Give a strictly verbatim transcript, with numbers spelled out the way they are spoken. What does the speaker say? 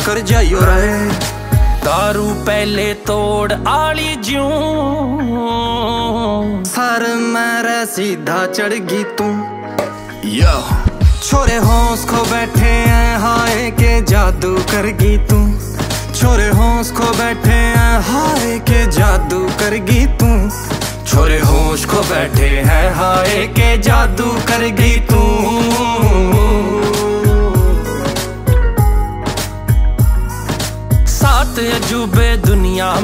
कर जाइयो रे। दारू पहले तोड़ आली ज्यों, सर मेरे सीधा चढ़ गई तू। यो छोरे होश खो बैठे हैं हाय के जादू कर गई तू। छोरे होश खो बैठे हैं हाय के जादू कर गई तू। छोरे होश खो बैठे हैं हाय के जादू कर गई तू। सात अजूबे दुनिया